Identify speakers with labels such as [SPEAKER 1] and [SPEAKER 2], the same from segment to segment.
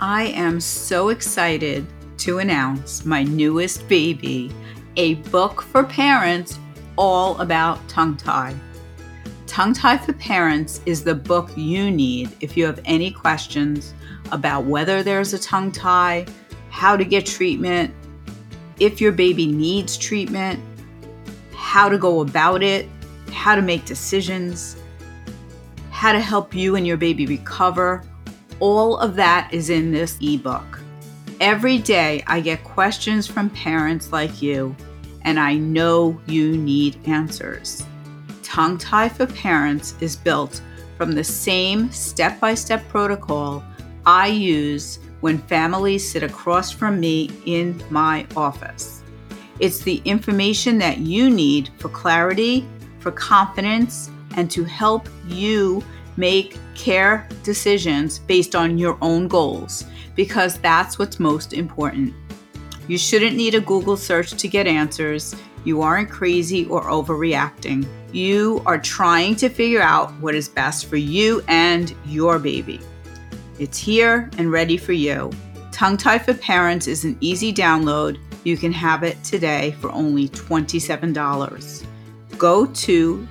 [SPEAKER 1] I am so excited to announce my newest baby, a book for parents all about tongue tie. Tongue Tie for Parents is the book you need if you have any questions about whether there's a tongue tie, how to get treatment, if your baby needs treatment, how to go about it, how to make decisions, how to help you and your baby recover. All of that is in this ebook. Every day I get questions from parents like you, and I know you need answers. Tongue Tie for Parents is built from the same step-by-step protocol I use when families sit across from me in my office. It's the information that you need for clarity, for confidence, and to help you make care decisions based on your own goals, because that's what's most important. You shouldn't need a Google search to get answers. You aren't crazy or overreacting. You are trying to figure out what is best for you and your baby. It's here and ready for you. Tongue Tie for Parents is an easy download. You can have it today for only $27. Go to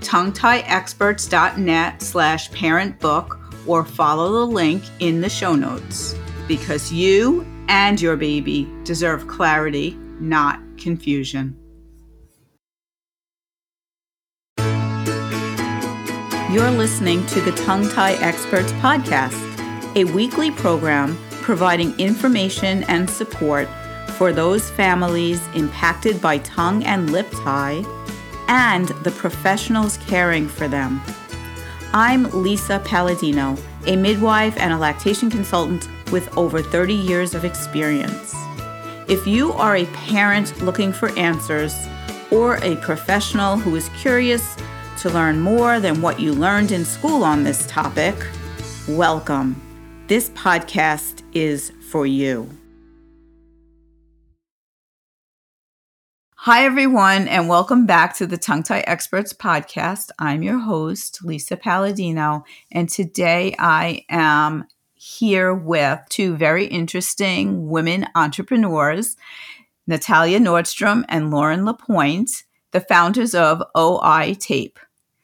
[SPEAKER 1] tonguetieexperts.net/parentbook or follow the link in the show notes, because you and your baby deserve clarity, not confusion. You're listening to the Tongue Tie Experts podcast, a weekly program providing information and support for those families impacted by tongue and lip tie and the professionals caring for them. I'm Lisa Palladino, a midwife and a lactation consultant with over 30 years of experience. If you are a parent looking for answers or a professional who is curious to learn more than what you learned in school on this topic, welcome. This podcast is for you. Hi, everyone, and welcome back to the Tongue Tie Experts podcast. I'm your host, Lisa Palladino, and today I am here with two very interesting women entrepreneurs, Natalia Nordstrom and Lauren Lapointe, the founders of OI Tape.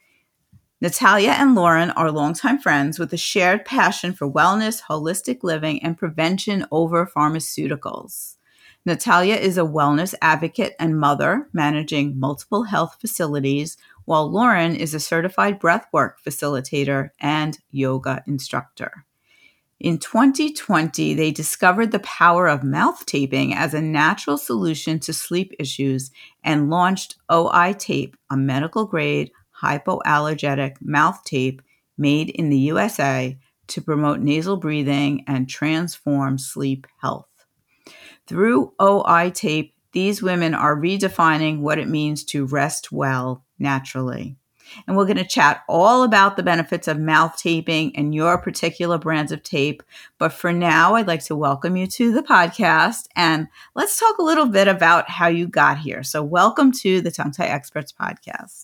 [SPEAKER 1] Natalia and Lauren are longtime friends with a shared passion for wellness, holistic living, and prevention over pharmaceuticals. Natalia is a wellness advocate and mother managing multiple health facilities, while Lauren is a certified breathwork facilitator and yoga instructor. In 2020, they discovered the power of mouth taping as a natural solution to sleep issues and launched OI Tape, a medical-grade hypoallergenic mouth tape made in the USA to promote nasal breathing and transform sleep health. Through OI Tape, these women are redefining what it means to rest well naturally. And we're going to chat all about the benefits of mouth taping and your particular brands of tape. But for now, I'd like to welcome you to the podcast, and let's talk a little bit about how you got here. So welcome to the Tongue Tie Experts podcast.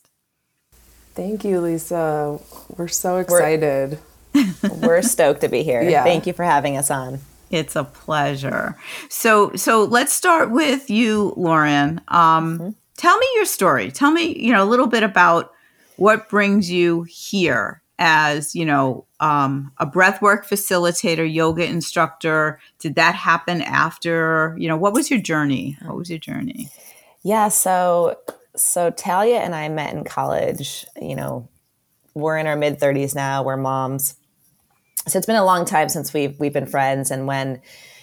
[SPEAKER 2] Thank you, Lisa. We're so excited.
[SPEAKER 3] We're stoked to be here.
[SPEAKER 2] Yeah.
[SPEAKER 3] Thank you for having us on.
[SPEAKER 1] It's a pleasure. So let's start with you, Lauren. Tell me your story. Tell me, a little bit about what brings you here as, a breathwork facilitator, yoga instructor. Did that happen after, what was your journey?
[SPEAKER 3] Yeah. So Talia and I met in college. We're in our mid 30s now. We're moms. So it's been a long time since we've been friends. And when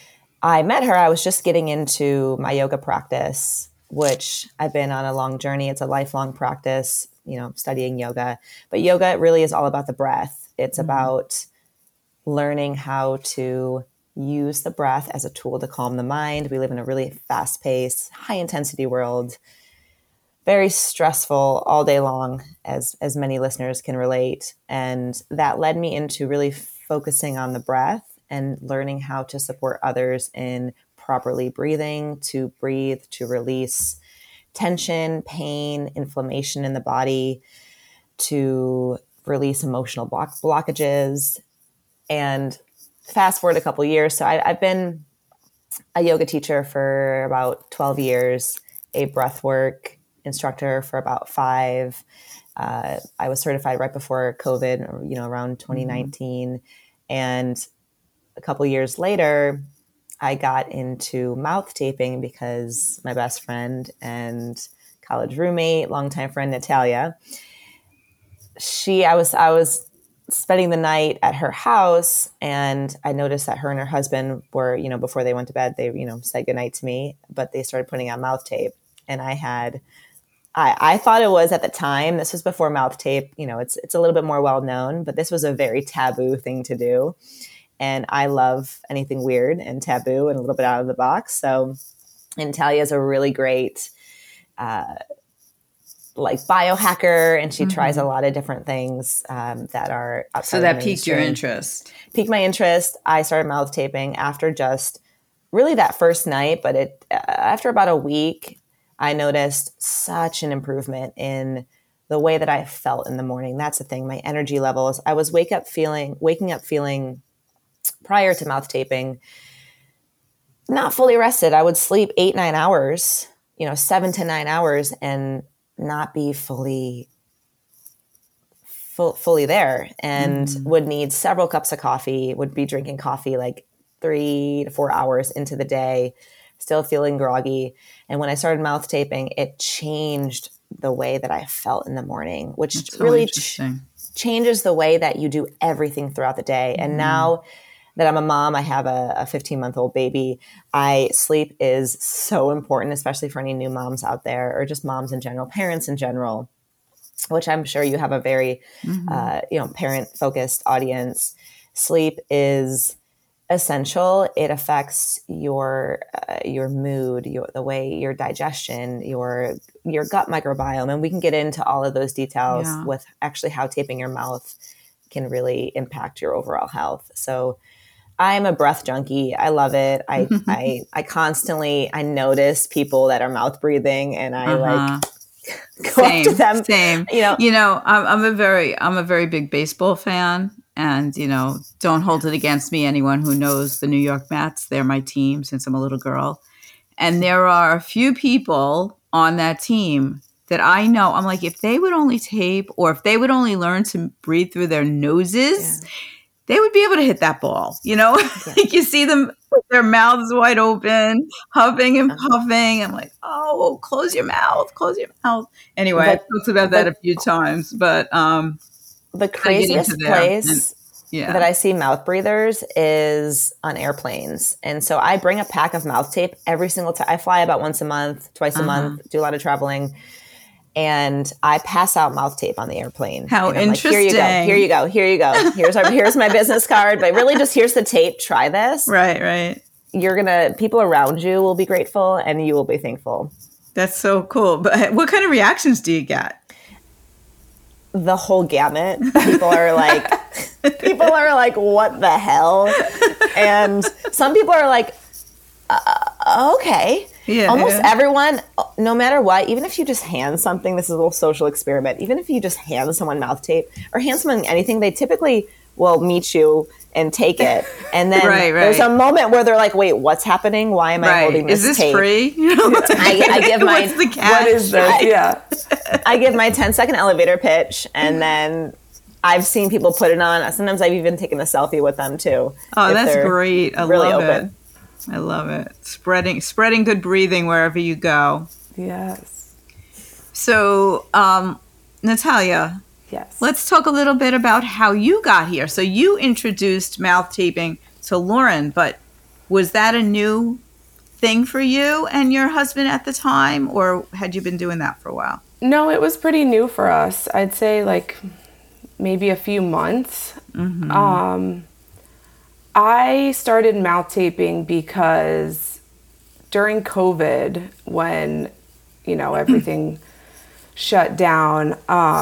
[SPEAKER 3] I met her, I was just getting into my yoga practice, which I've been on a long journey. It's a lifelong practice, studying yoga. But yoga really is all about the breath. It's about learning how to use the breath as a tool to calm the mind. We live in a really fast-paced, high-intensity world, very stressful all day long, as many listeners can relate. And that led me into really focusing on the breath and learning how to support others in properly breathing, to breathe, to release tension, pain, inflammation in the body, to release emotional blockages. And fast forward a couple years. So I've been a yoga teacher for about 12 years, a breathwork instructor for about 5. I was certified right before COVID, around 2019. And a couple years later, I got into mouth taping because my best friend and college roommate, longtime friend Natalia, I was spending the night at her house, and I noticed that her and her husband were, before they went to bed, they, said goodnight to me, but they started putting on mouth tape. And I thought it was, at the time, this was before mouth tape, it's a little bit more well known, but this was a very taboo thing to do. And I love anything weird and taboo and a little bit out of the box. So Natalia is a really great biohacker, and she tries a lot of different things that are outside.
[SPEAKER 1] So that piqued your interest.
[SPEAKER 3] Piqued my interest. I started mouth taping after just really that first night, but after about a week, I noticed such an improvement in the way that I felt in the morning. That's the thing. My energy levels. I was waking up feeling prior to mouth taping not fully rested. I would sleep 8-9 hours, 7 to 9 hours, and not be fully there, and would need several cups of coffee, would be drinking coffee like 3 to 4 hours into the day, still feeling groggy. And when I started mouth taping, it changed the way that I felt in the morning, which really changes the way that you do everything throughout the day. And now that I'm a mom, I have a 15-month-old baby. Sleep is so important, especially for any new moms out there, or just moms in general, parents in general, which I'm sure you have a very, parent-focused audience. Sleep is essential. It affects your mood, the way your digestion, your gut microbiome, and we can get into all of those details with actually how taping your mouth can really impact your overall health. So I'm a breath junkie. I love it. I constantly notice people that are mouth breathing, and I go up to them.
[SPEAKER 1] Same. I'm a very big baseball fan, and don't hold it against me. Anyone who knows the New York Mets, they're my team since I'm a little girl, and there are a few people on that team that I know. I'm like, if they would only tape, or if they would only learn to breathe through their noses. Yeah. They would be able to hit that ball, Like you see them with their mouths wide open, huffing and puffing. I'm like, oh, close your mouth. Anyway, I've talked about that a few times, but
[SPEAKER 3] the craziest place that I see mouth breathers is on airplanes. And so I bring a pack of mouth tape every single time. I fly about once a month, twice a month, do a lot of traveling. And I pass out mouth tape on the airplane.
[SPEAKER 1] How interesting.
[SPEAKER 3] Like, here you go. Here's my business card. But really just here's the tape. Try this.
[SPEAKER 1] Right.
[SPEAKER 3] People around you will be grateful, and you will be thankful.
[SPEAKER 1] That's so cool. But what kind of reactions do you get?
[SPEAKER 3] The whole gamut. People are like, what the hell? And some people are like, okay.
[SPEAKER 2] Yeah.
[SPEAKER 3] Almost everyone, no matter what, even if you just hand something, this is a little social experiment, even if you just hand someone mouth tape or hand someone anything, they typically will meet you and take it. And then there's a moment where they're like, wait, what's happening? Why am I holding this tape?
[SPEAKER 1] Is this free?
[SPEAKER 3] I give my,
[SPEAKER 1] what's the catch?
[SPEAKER 2] What is this? Yeah.
[SPEAKER 3] I give my 10-second elevator pitch, and then I've seen people put it on. Sometimes I've even taken a selfie with them too.
[SPEAKER 1] Oh, that's great. I
[SPEAKER 3] really
[SPEAKER 1] love
[SPEAKER 3] open.
[SPEAKER 1] It. I love it. Spreading good breathing wherever you go.
[SPEAKER 2] Yes.
[SPEAKER 1] So, Natalia.
[SPEAKER 2] Yes.
[SPEAKER 1] Let's talk a little bit about how you got here. So you introduced mouth taping to Lauren, but was that a new thing for you and your husband at the time, or had you been doing that for a while?
[SPEAKER 2] No, it was pretty new for us. I'd say like maybe a few months. I started mouth taping because during COVID, when, everything shut down,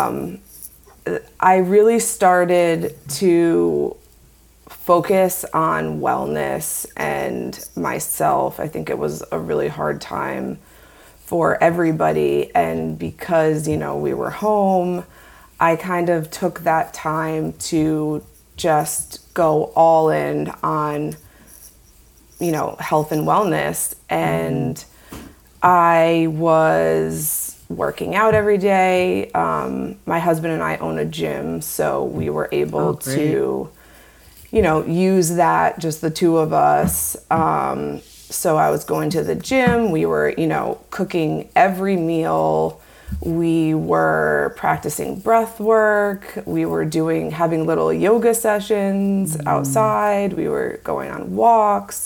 [SPEAKER 2] I really started to focus on wellness and myself. I think it was a really hard time for everybody. And because, we were home, I kind of took that time to just go all in on, health and wellness. And I was working out every day. My husband and I own a gym, so we were able to, use that, just the two of us. So I was going to the gym. We were, cooking every meal. We were practicing breath work. We were having little yoga sessions outside. We were going on walks,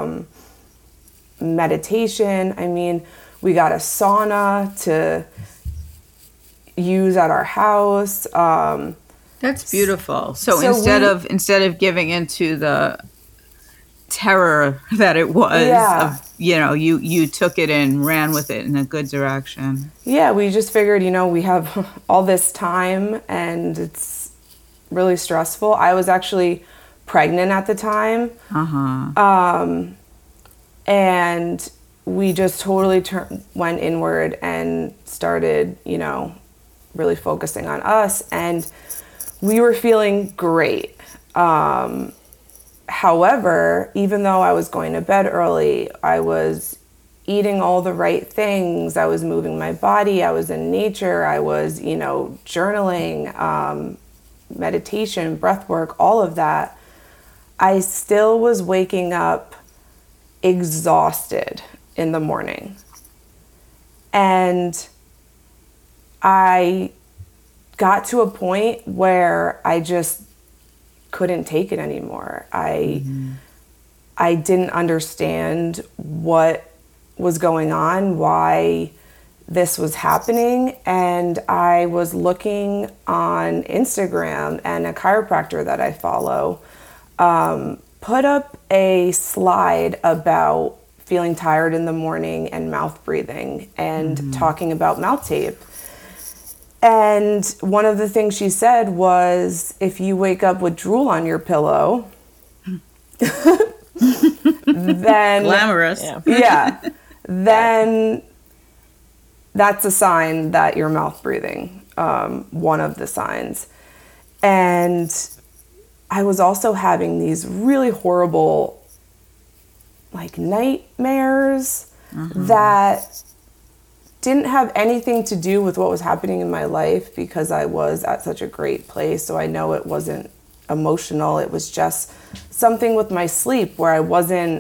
[SPEAKER 2] meditation. I mean, we got a sauna to use at our house.
[SPEAKER 1] That's beautiful. So instead of giving into the terror that it was, you took it and ran with it in a good direction.
[SPEAKER 2] Yeah, we just figured, we have all this time and it's really stressful. I was actually pregnant at the time. And we just totally went inward and started, really focusing on us, and we were feeling great. However, even though I was going to bed early, I was eating all the right things. I was moving my body. I was in nature. I was, journaling, meditation, breath work, all of that. I still was waking up exhausted in the morning. And I got to a point where I just couldn't take it anymore. I didn't understand what was going on, why this was happening, and I was looking on Instagram, and a chiropractor that I follow put up a slide about feeling tired in the morning and mouth breathing and talking about mouth tape. And one of the things she said was, if you wake up with drool on your pillow, then
[SPEAKER 1] glamorous.
[SPEAKER 2] Then that's a sign that you're mouth breathing. One of the signs. And I was also having these really horrible, nightmares that didn't have anything to do with what was happening in my life, because I was at such a great place. So I know it wasn't emotional. It was just something with my sleep where I wasn't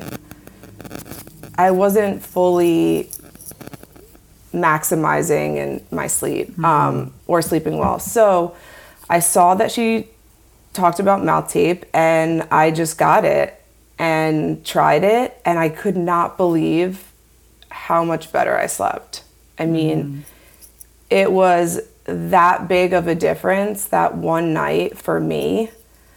[SPEAKER 2] fully maximizing in my sleep, or sleeping well. So I saw that she talked about mouth tape, and I just got it and tried it, and I could not believe how much better I slept. I mean, it was that big of a difference that one night for me.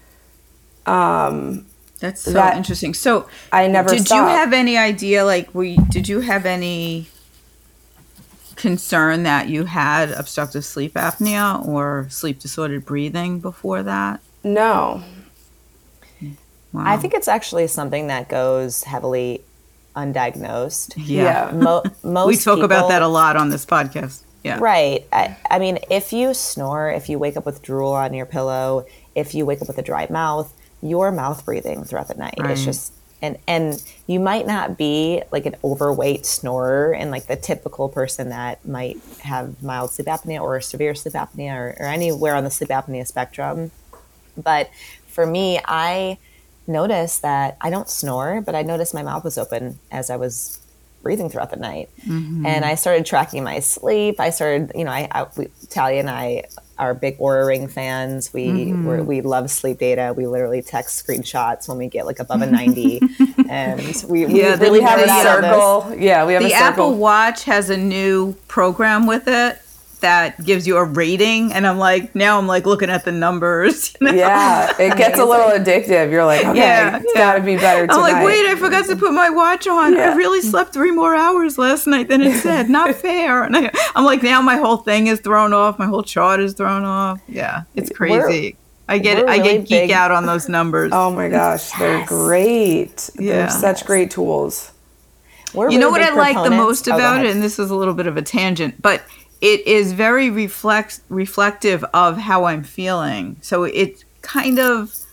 [SPEAKER 1] That's so interesting. So
[SPEAKER 2] I never
[SPEAKER 1] did
[SPEAKER 2] stopped.
[SPEAKER 1] you have any idea, did you have any concern that you had obstructive sleep apnea or sleep disordered breathing before that?
[SPEAKER 2] No.
[SPEAKER 1] Wow.
[SPEAKER 3] I think it's actually something that goes heavily undiagnosed.
[SPEAKER 1] Yeah.
[SPEAKER 3] Most
[SPEAKER 1] we talk
[SPEAKER 3] people,
[SPEAKER 1] about that a lot on this podcast. Yeah.
[SPEAKER 3] Right. I mean, if you snore, if you wake up with drool on your pillow, if you wake up with a dry mouth, you're mouth breathing throughout the night.
[SPEAKER 1] Right.
[SPEAKER 3] It's just, and you might not be an overweight snorer and the typical person that might have mild sleep apnea or severe sleep apnea or anywhere on the sleep apnea spectrum. But for me, I noticed that I don't snore, but I noticed my mouth was open as I was breathing throughout the night. And I started tracking my sleep. I started, Talia and I are big Oura Ring fans. We love sleep data. We literally text screenshots when we get above a 90. And we really have a circle.
[SPEAKER 2] Yeah, we have a
[SPEAKER 1] the
[SPEAKER 2] circle.
[SPEAKER 1] Apple Watch has a new program with it that gives you a rating, and I'm looking at the numbers.
[SPEAKER 2] Yeah, it gets a little addictive. You're like, okay, it's got to be better tonight.
[SPEAKER 1] I'm like, wait, I forgot to put my watch on. I really slept 3 more hours last night than it said. Not fair. And I'm like, now my whole thing is thrown off. My whole chart is thrown off. Yeah, it's crazy. I get geek out on those numbers.
[SPEAKER 2] Oh my gosh, they're great. They're such great tools.
[SPEAKER 3] We're
[SPEAKER 1] you know what
[SPEAKER 3] really
[SPEAKER 1] I like the most
[SPEAKER 3] go
[SPEAKER 1] about
[SPEAKER 3] ahead.
[SPEAKER 1] it, and this is a little bit of a tangent, but it is very reflective of how I'm feeling. So it kind of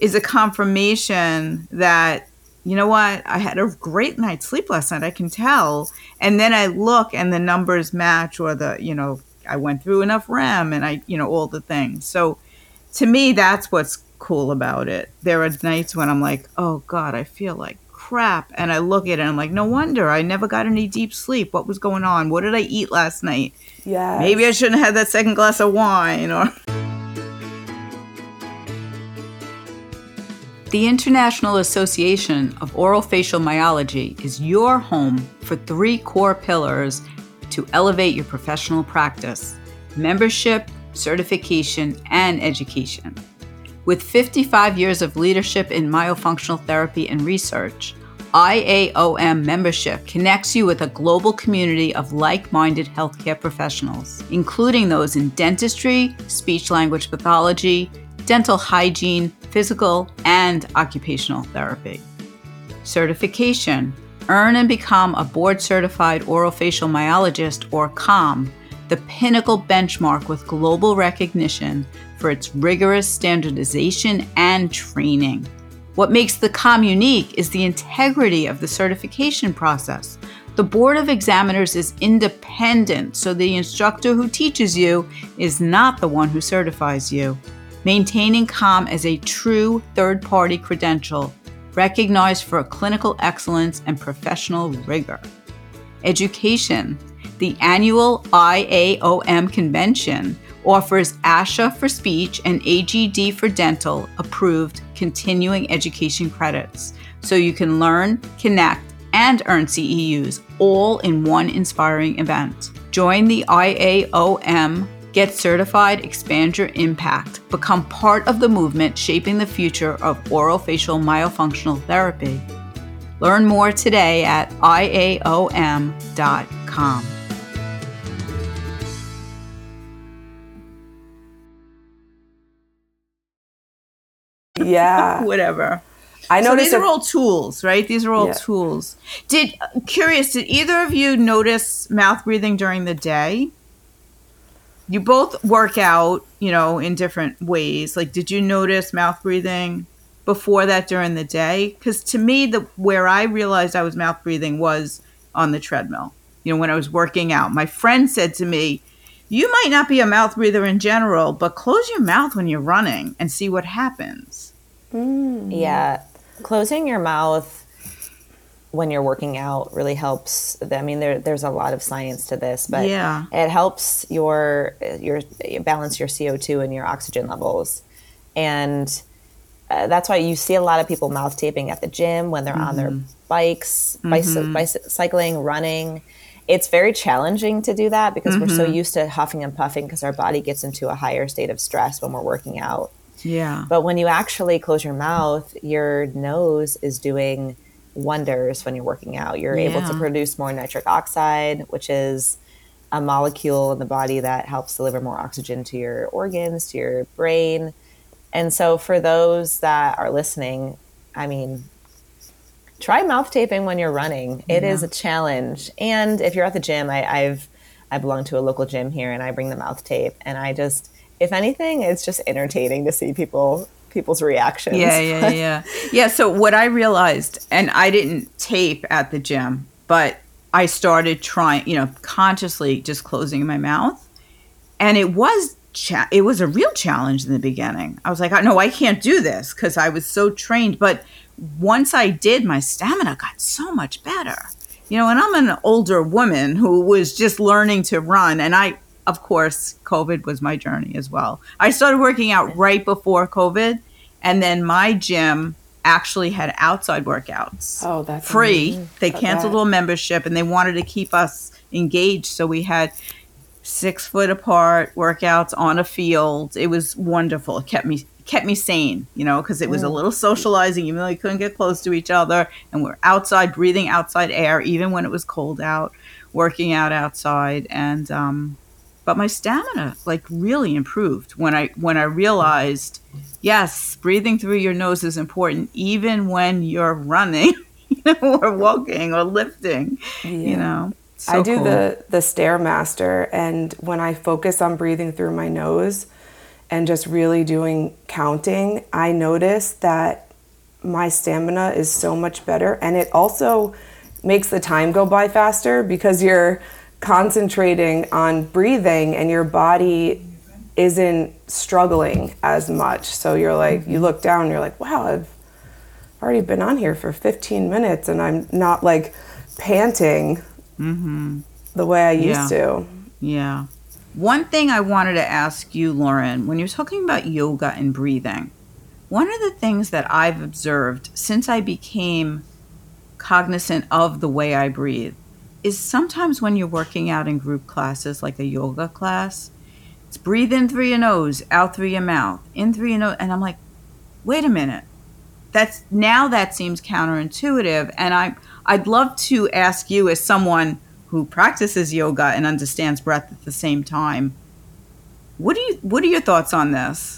[SPEAKER 1] is a confirmation that, you know what, I had a great night's sleep last night, I can tell. And then I look and the numbers match, or I went through enough REM and all the things. So to me, that's what's cool about it. There are nights when I'm like, oh God, I feel like crap. And I look at it and I'm like, no wonder I never got any deep sleep. What was going on? What did I eat last night?
[SPEAKER 2] Yeah.
[SPEAKER 1] Maybe I shouldn't have had that second glass of wine. Or The International Association of Orofacial Myology is your home for 3 core pillars to elevate your professional practice: membership, certification, and education. With 55 years of leadership in myofunctional therapy and research, IAOM membership connects you with a global community of like-minded healthcare professionals, including those in dentistry, speech-language pathology, dental hygiene, physical, and occupational therapy. Certification. Earn and become a board-certified orofacial myologist, or COM, the pinnacle benchmark with global recognition for its rigorous standardization and training. What makes the COM unique is the integrity of the certification process. The Board of Examiners is independent, so the instructor who teaches you is not the one who certifies you. Maintaining COM as a true third-party credential, recognized for clinical excellence and professional rigor. Education. The annual IAOM convention offers ASHA for speech and AGD for dental approved continuing education credits, so you can learn, connect, and earn CEUs all in one inspiring event. Join the IAOM, get certified, expand your impact, become part of the movement shaping the future of orofacial myofunctional therapy. Learn more today at IAOM.com.
[SPEAKER 2] Yeah.
[SPEAKER 1] Whatever.
[SPEAKER 2] I
[SPEAKER 1] So
[SPEAKER 2] noticed
[SPEAKER 1] these are all tools, right? These are all
[SPEAKER 2] Yeah.
[SPEAKER 1] tools. Did either of you notice mouth breathing during the day? You both work out, in different ways. Like, did you notice mouth breathing before that during the day? Because to me, where I realized I was mouth breathing was on the treadmill. When I was working out. My friend said to me, you might not be a mouth breather in general, but close your mouth when you're running and see what happens.
[SPEAKER 3] Yeah. Closing your mouth when you're working out really helps. I mean, there's a lot of science to this, but
[SPEAKER 1] Yeah.
[SPEAKER 3] it helps your balance your CO2 and your oxygen levels. And that's why you see a lot of people mouth taping at the gym when they're on their bikes, cycling, running. It's very challenging to do that because we're so used to huffing and puffing because our body gets into a higher state of stress when we're working out.
[SPEAKER 1] Yeah.
[SPEAKER 3] But when you actually close your mouth, your nose is doing wonders when you're working out. You're able to produce more nitric oxide, which is a molecule in the body that helps deliver more oxygen to your organs, to your brain. And so for those that are listening, I mean, try mouth taping when you're running. It is a challenge. And if you're at the gym, I belong to a local gym here and I bring the mouth tape, and if anything, it's just entertaining to see people's reactions.
[SPEAKER 1] Yeah. So what I realized, and I didn't tape at the gym, but I started trying, consciously just closing my mouth. And it was a real challenge in the beginning. I was like, no, I can't do this because I was so trained. But once I did, my stamina got so much better. And I'm an older woman who was just learning to run. And of course, COVID was my journey as well. I started working out right before COVID, and then my gym actually had outside workouts.
[SPEAKER 2] Oh, that's
[SPEAKER 1] free.
[SPEAKER 2] amazing.
[SPEAKER 1] They canceled all membership, and they wanted to keep us engaged. So we had 6 foot apart workouts on a field. It was wonderful. It kept me sane, because it was a little socializing, even though we couldn't get close to each other, and we're outside breathing outside air, even when it was cold out, working out outside. And but my stamina really improved when I realized, yes, breathing through your nose is important even when you're running, or walking or lifting. So
[SPEAKER 2] I do
[SPEAKER 1] cool.
[SPEAKER 2] the Stairmaster, and when I focus on breathing through my nose and just really doing counting, I noticed that my stamina is so much better. And it also makes the time go by faster because you're concentrating on breathing and your body isn't struggling as much. So you're like, you look down and you're like, wow, I've already been on here for 15 minutes and I'm not like panting the way I used to.
[SPEAKER 1] Yeah. One thing I wanted to ask you, Lauren, when you're talking about yoga and breathing, one of the things that I've observed since I became cognizant of the way I breathe is sometimes when you're working out in group classes, like a yoga class, it's breathe in through your nose, out through your mouth, in through your nose. And I'm like, wait a minute. That seems counterintuitive. And I'd love to ask you, as someone who practices yoga and understands breath at the same time, what are your thoughts on this?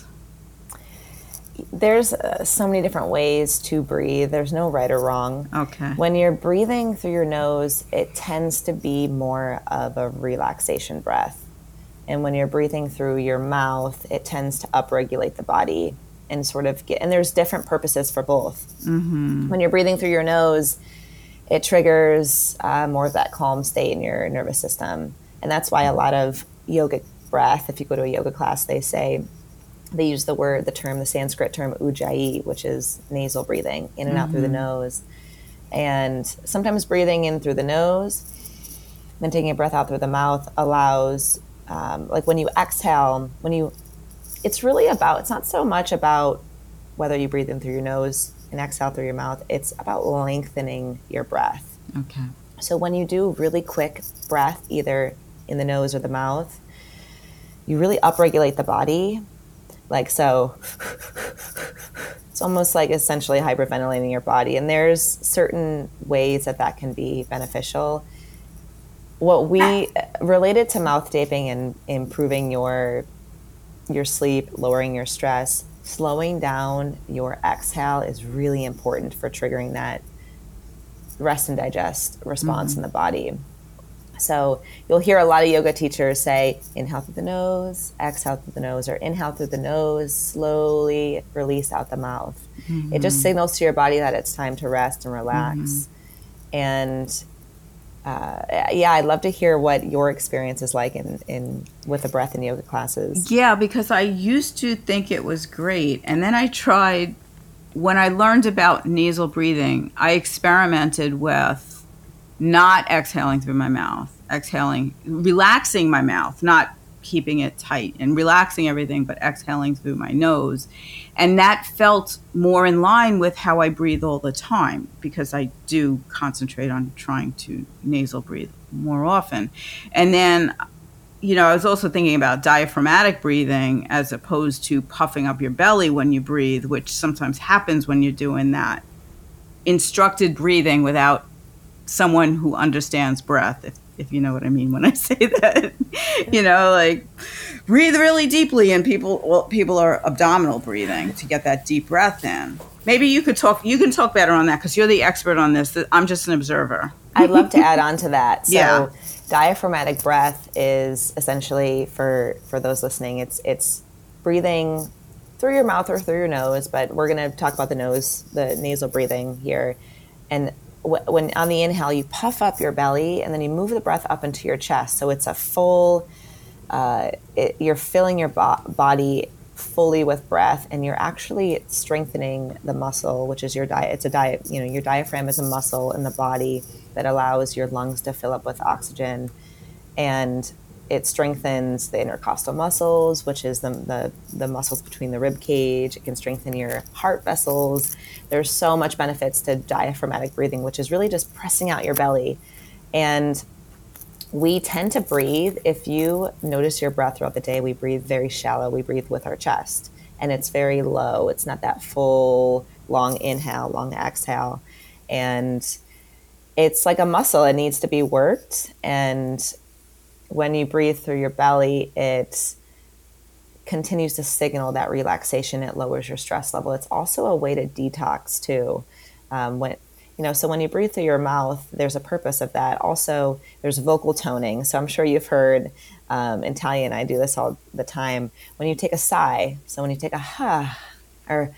[SPEAKER 3] There's so many different ways to breathe. There's no right or wrong.
[SPEAKER 1] Okay.
[SPEAKER 3] When you're breathing through your nose, it tends to be more of a relaxation breath. And when you're breathing through your mouth, it tends to upregulate the body and sort of and there's different purposes for both. Mm-hmm. When you're breathing through your nose, it triggers more of that calm state in your nervous system. And that's why a lot of yogic breath, if you go to a yoga class, they use the Sanskrit term ujjayi, which is nasal breathing, in and out through the nose. And sometimes breathing in through the nose, then taking a breath out through the mouth allows, like when you exhale, it's not so much about whether you breathe in through your nose and exhale through your mouth. It's about lengthening your breath.
[SPEAKER 1] Okay. So
[SPEAKER 3] when you do really quick breath, either in the nose or the mouth, you really upregulate the body. Like so, it's almost like essentially hyperventilating your body. And there's certain ways that can be beneficial. What we related to mouth taping and improving your sleep, lowering your stress, slowing down your exhale is really important for triggering that rest and digest response in the body. So you'll hear a lot of yoga teachers say, inhale through the nose, exhale through the nose, or inhale through the nose, slowly release out the mouth. Mm-hmm. It just signals to your body that it's time to rest and relax. And I'd love to hear what your experience is like with the breath in yoga classes.
[SPEAKER 1] Yeah, because I used to think it was great. And then I tried, when I learned about nasal breathing, I experimented with not exhaling through my mouth, relaxing my mouth, not keeping it tight and relaxing everything, but exhaling through my nose. And that felt more in line with how I breathe all the time, because I do concentrate on trying to nasal breathe more often. And then, I was also thinking about diaphragmatic breathing as opposed to puffing up your belly when you breathe, which sometimes happens when you're doing that instructed breathing without someone who understands breath, if you know what I mean when I say that. Like breathe really deeply, and people are abdominal breathing to get that deep breath in. Maybe you can talk better on that because you're the expert on this. I'm just an observer.
[SPEAKER 3] I'd love to add on to that. So diaphragmatic breath is essentially, for those listening, it's breathing through your mouth or through your nose, but we're going to talk about the nasal breathing here. And when on the inhale, you puff up your belly and then you move the breath up into your chest. So it's a full, you're filling your body fully with breath, and you're actually strengthening the muscle, which is your diaphragm is a muscle in the body that allows your lungs to fill up with oxygen, and it strengthens the intercostal muscles, which is the muscles between the rib cage. It can strengthen your heart vessels. There's so much benefits to diaphragmatic breathing, which is really just pressing out your belly. And we tend to breathe, if you notice your breath throughout the day, we breathe very shallow. We breathe with our chest, and it's very low. It's not that full, long inhale, long exhale. And it's like a muscle. It needs to be worked. And when you breathe through your belly, it continues to signal that relaxation. It lowers your stress level. It's also a way to detox too. So when you breathe through your mouth, there's a purpose of that. Also, there's vocal toning. So I'm sure you've heard And Talia and I do this all the time. When you take a sigh, so when you take a ha or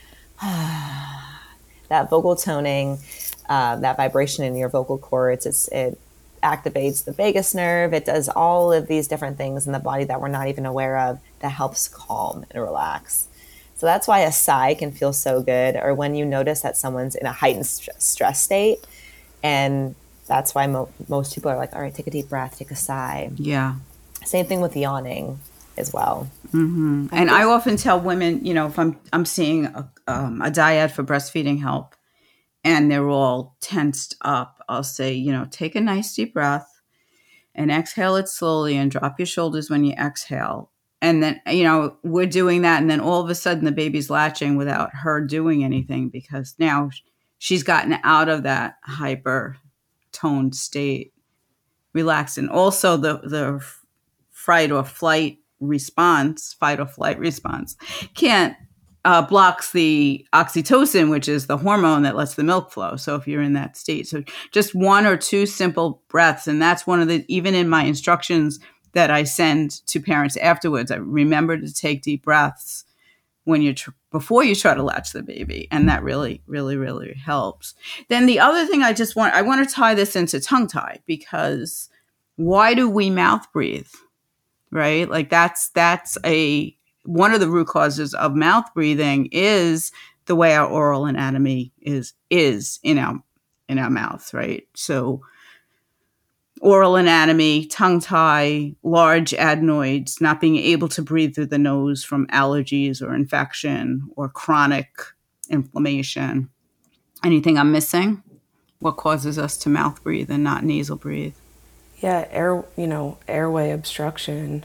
[SPEAKER 3] that vocal toning, that vibration in your vocal cords, it activates the vagus nerve. It does all of these different things in the body that we're not even aware of that helps calm and relax. So that's why a sigh can feel so good, or when you notice that someone's in a heightened stress state. And that's why most people are like, all right, take a deep breath, take a sigh.
[SPEAKER 1] Yeah.
[SPEAKER 3] Same thing with yawning as well.
[SPEAKER 1] Mm-hmm. And I often tell women, if I'm seeing a dyad for breastfeeding help and they're all tensed up, I'll say, take a nice deep breath and exhale it slowly and drop your shoulders when you exhale. And then, we're doing that. And then all of a sudden the baby's latching without her doing anything because now she's gotten out of that hyper toned state, relaxed. And also the fight or flight response can't blocks the oxytocin, which is the hormone that lets the milk flow. So if you're in that state, so just one or two simple breaths. And that's one of even in my instructions that I send to parents afterwards, I remember to take deep breaths when before you try to latch the baby. And that really, really, really helps. Then the other thing I want to tie this into tongue tie, because why do we mouth breathe? Right? Like that's one of the root causes of mouth breathing is the way our oral anatomy is in our mouth, right? So oral anatomy, tongue tie, large adenoids, not being able to breathe through the nose from allergies or infection or chronic inflammation. Anything I'm missing? What causes us to mouth breathe and not nasal breathe?
[SPEAKER 2] Yeah, airway obstruction.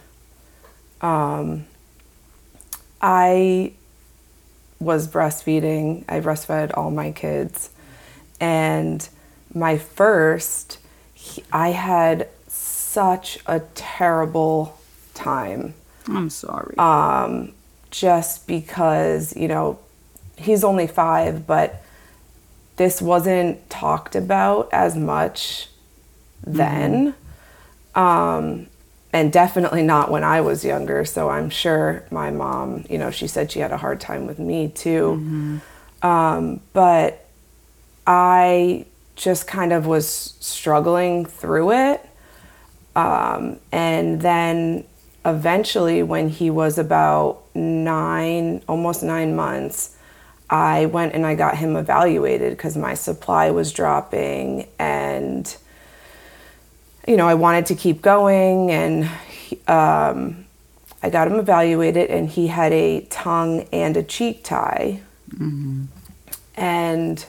[SPEAKER 2] I was breastfeeding. I breastfed all my kids. And my first, I had such a terrible time.
[SPEAKER 1] I'm sorry.
[SPEAKER 2] Just because, he's only 5, but this wasn't talked about as much then. And definitely not when I was younger. So I'm sure my mom, she said she had a hard time with me too. But I just kind of was struggling through it. And then eventually when he was about almost 9 months, I went and I got him evaluated because my supply was dropping and I wanted to keep going, and I got him evaluated, and he had a tongue and a cheek tie. And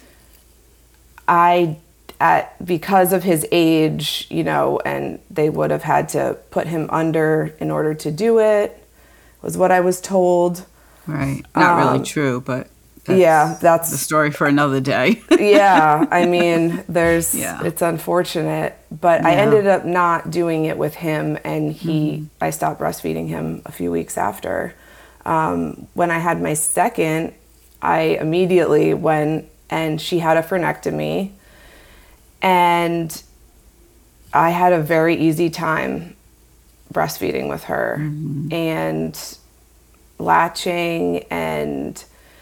[SPEAKER 2] because of his age, and they would have had to put him under in order to do it, was what I was told.
[SPEAKER 1] Right. Not really true, but
[SPEAKER 2] that's
[SPEAKER 1] the story for another day.
[SPEAKER 2] Yeah, I mean, it's unfortunate, but I ended up not doing it with him, and I stopped breastfeeding him a few weeks after. When I had my second, I immediately went, and she had a frenectomy, and I had a very easy time breastfeeding with her and latching, and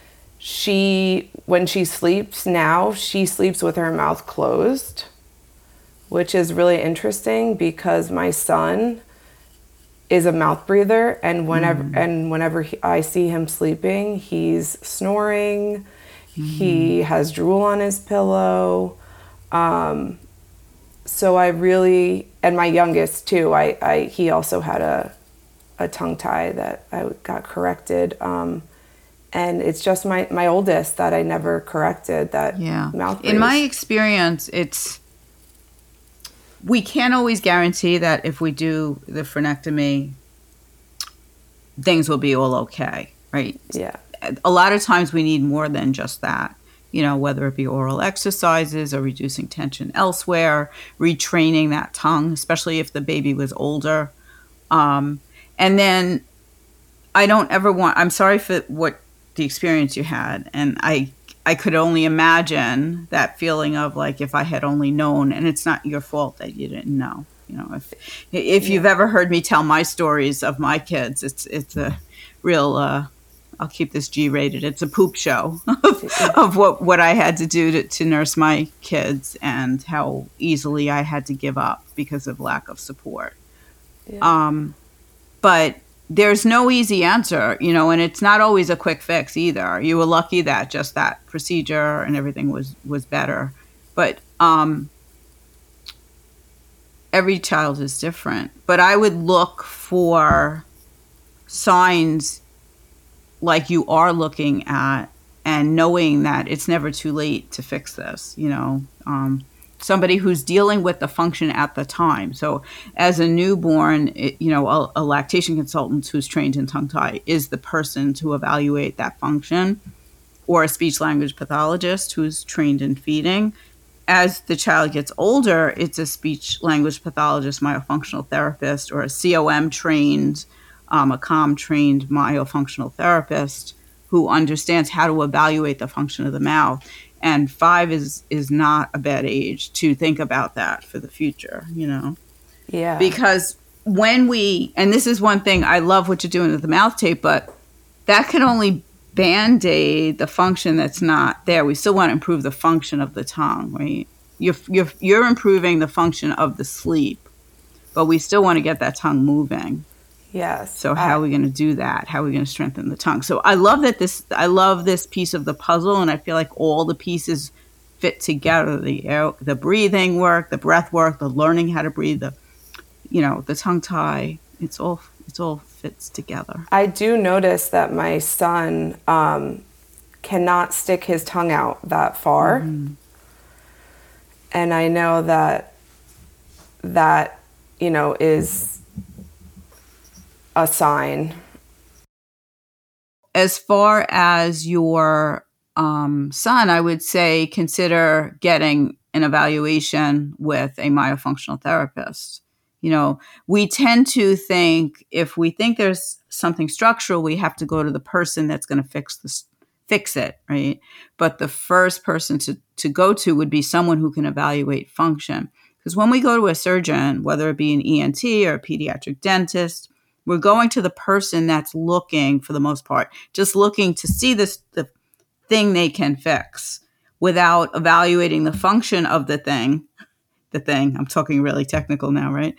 [SPEAKER 2] when she sleeps now, she sleeps with her mouth closed, which is really interesting because my son is a mouth breather, and whenever I see him sleeping, he's snoring. He has drool on his pillow. So I really, and my youngest too, he also had a tongue tie that I got corrected. And it's just my oldest that I never corrected that mouth breathe.
[SPEAKER 1] In my experience, we can't always guarantee that if we do the frenectomy, things will be all okay, right?
[SPEAKER 2] Yeah.
[SPEAKER 1] A lot of times we need more than just that, whether it be oral exercises or reducing tension elsewhere, retraining that tongue, especially if the baby was older. And then I'm sorry for what the experience you had. And I could only imagine that feeling of like, if I had only known, and it's not your fault that you didn't know, If you've ever heard me tell my stories of my kids, it's a real, I'll keep this G-rated. It's a poop show of what I had to do to nurse my kids and how easily I had to give up because of lack of support. Yeah. But there's no easy answer, and it's not always a quick fix either. You were lucky that just that procedure and everything was better. But every child is different. But I would look for signs like you are looking at and knowing that it's never too late to fix this, somebody who's dealing with the function at the time. So as a newborn, a lactation consultant who's trained in tongue tie is the person to evaluate that function, or a speech language pathologist who's trained in feeding. As the child gets older, it's a speech language pathologist, myofunctional therapist, or a COM trained, a COM trained myofunctional therapist who understands how to evaluate the function of the mouth. And 5 is not a bad age to think about that for the future,
[SPEAKER 2] Yeah.
[SPEAKER 1] Because and this is one thing, I love what you're doing with the mouth tape, but that can only Band-Aid the function that's not there. We still want to improve the function of the tongue, right? You're improving the function of the sleep, but we still want to get that tongue moving.
[SPEAKER 2] Yes.
[SPEAKER 1] So how are we going to do that? How are we going to strengthen the tongue? So I love this piece of the puzzle, and I feel like all the pieces fit together. The breathing work, the breath work, the learning how to breathe, the tongue tie. It's all fits together.
[SPEAKER 2] I do notice that my son cannot stick his tongue out that far. Mm-hmm. And I know that is a sign.
[SPEAKER 1] As far as your son, I would say consider getting an evaluation with a myofunctional therapist. We tend to think if we think there's something structural, we have to go to the person that's going to fix it, right? But the first person to go to would be someone who can evaluate function. Because when we go to a surgeon, whether it be an ENT or a pediatric dentist, we're going to the person that's looking, for the most part, just looking to see the thing they can fix without evaluating the function of the thing. I'm talking really technical now, right?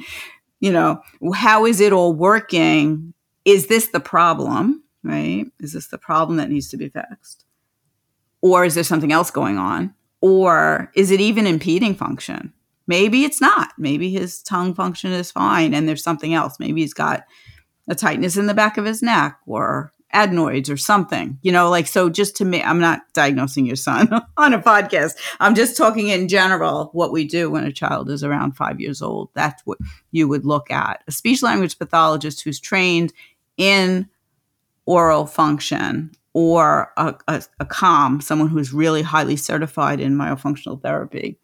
[SPEAKER 1] How is it all working? Is this the problem, right? Is this the problem that needs to be fixed? Or is there something else going on? Or is it even impeding function? Maybe it's not. Maybe his tongue function is fine and there's something else. Maybe he's got a tightness in the back of his neck or adenoids or something, so just to me, I'm not diagnosing your son on a podcast. I'm just talking in general what we do when a child is around 5 years old. That's what you would look at. A speech language pathologist who's trained in oral function, or a COM, someone who's really highly certified in myofunctional therapy,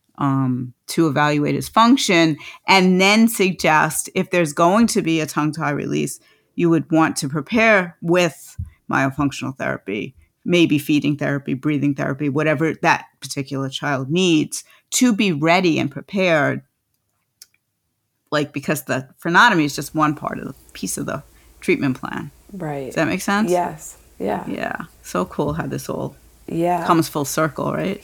[SPEAKER 1] to evaluate his function, and then suggest if there's going to be a tongue tie release, you would want to prepare with myofunctional therapy, maybe feeding therapy, breathing therapy, whatever that particular child needs to be ready and prepared. Because the frenotomy is just one part of the piece of the treatment plan.
[SPEAKER 2] Right.
[SPEAKER 1] Does that make sense?
[SPEAKER 2] Yes. Yeah.
[SPEAKER 1] Yeah. So cool how this all comes full circle, right?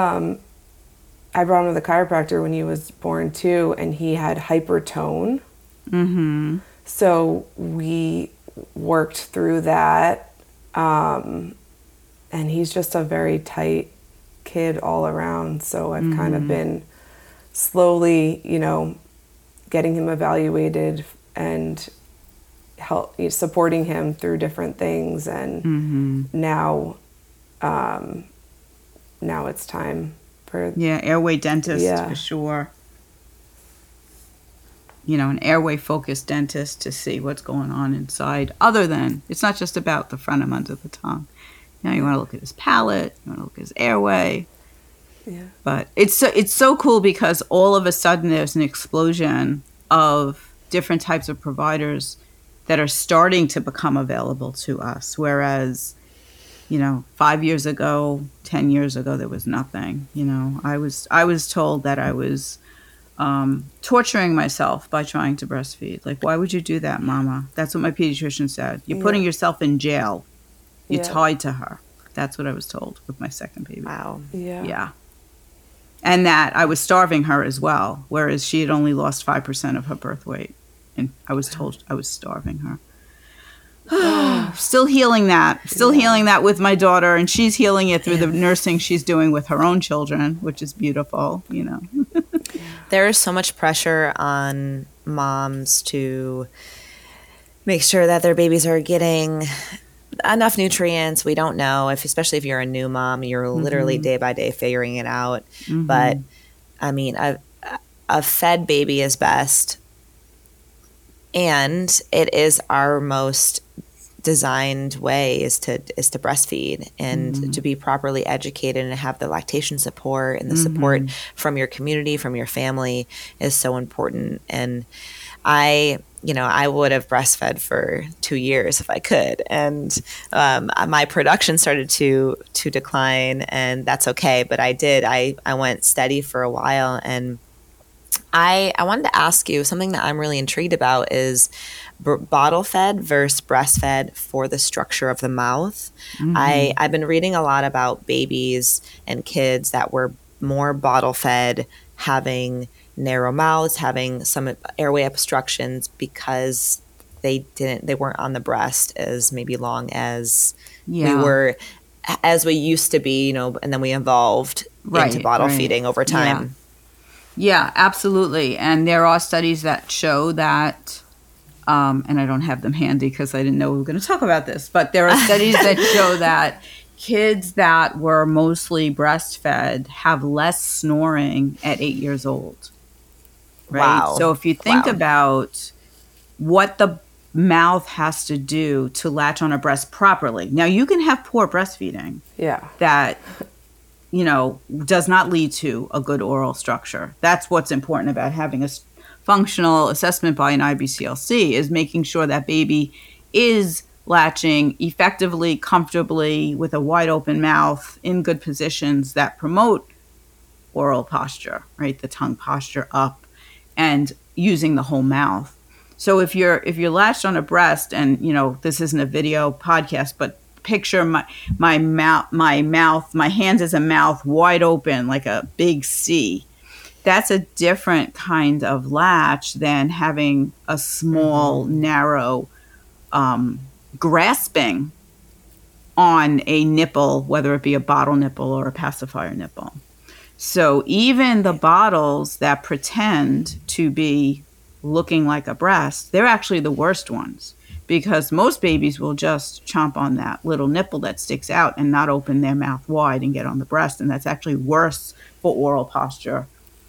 [SPEAKER 2] I brought him to the chiropractor when he was born too, and he had hypertone. Mm-hmm. So we worked through that, and he's just a very tight kid all around. So I've kind of been slowly, getting him evaluated and supporting him through different things. And now it's time.
[SPEAKER 1] Airway dentist for sure. An airway focused dentist to see what's going on inside. Other than, it's not just about the front and under the tongue. You want to look at his palate, you want to look at his airway. Yeah. But it's so cool because all of a sudden there's an explosion of different types of providers that are starting to become available to us. Whereas 5 years ago, 10 years ago, there was nothing. I was told that I was torturing myself by trying to breastfeed. Like, why would you do that, Mama? That's what my pediatrician said. You're putting yourself in jail. You're tied to her. That's what I was told with my second baby.
[SPEAKER 3] Wow.
[SPEAKER 1] Yeah. And that I was starving her as well, whereas she had only lost 5% of her birth weight. And I was told I was starving her. Still healing that. Still healing that with my daughter. And she's healing it through the nursing she's doing with her own children, which is beautiful, you know.
[SPEAKER 3] There is so much pressure on moms to make sure that their babies are getting enough nutrients. We don't know, especially if you're a new mom, you're literally day by day figuring it out. But I mean, a fed baby is best, and it is our most designed way is to breastfeed and to be properly educated and have the lactation support, and the support from your community, from your family is so important. And I would have breastfed for 2 years if I could. And my production started to decline, and that's okay. But I did. I went steady for a while. And I wanted to ask you something that I'm really intrigued about is bottle fed versus breastfed for the structure of the mouth. I've been reading a lot about babies and kids that were more bottle fed, having narrow mouths, having some airway obstructions because they weren't on the breast as maybe long as we were, as we used to be, you know, and then we evolved into bottle feeding over time.
[SPEAKER 1] Yeah, absolutely. And there are studies that show that, and I don't have them handy because I didn't know we were going to talk about this, but there are studies that show that kids that were mostly breastfed have less snoring at 8 years old. Right?
[SPEAKER 3] Wow.
[SPEAKER 1] So if you think about what the mouth has to do to latch on a breast properly. Now, you can have poor breastfeeding that, you know, does not lead to a good oral structure. That's what's important about having a functional assessment by an IBCLC, is making sure that baby is latching effectively, comfortably, with a wide open mouth in good positions that promote oral posture, right? The tongue posture up and using the whole mouth. So if you're latched on a breast, and, you know, this isn't a video podcast, but picture my mouth, my hands as a mouth wide open like a big C. That's a different kind of latch than having a small, narrow grasping on a nipple, whether it be a bottle nipple or a pacifier nipple. So even the bottles that pretend to be looking like a breast, they're actually the worst ones, because most babies will just chomp on that little nipple that sticks out and not open their mouth wide and get on the breast. And that's actually worse for oral posture.